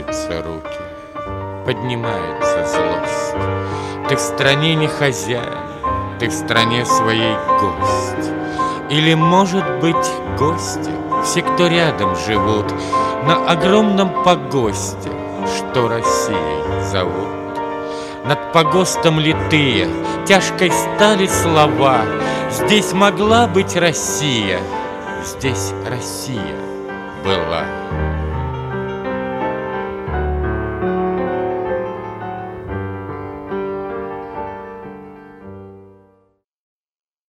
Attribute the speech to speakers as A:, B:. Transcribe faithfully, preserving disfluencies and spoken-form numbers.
A: поднимаются руки, поднимается злость. Ты в стране не хозяин, ты в стране своей гость. Или, может быть, гости, все, кто рядом живут, на огромном погосте, что Россией зовут. Над погостом литые, тяжкой стали слова. Здесь могла быть Россия, здесь Россия была.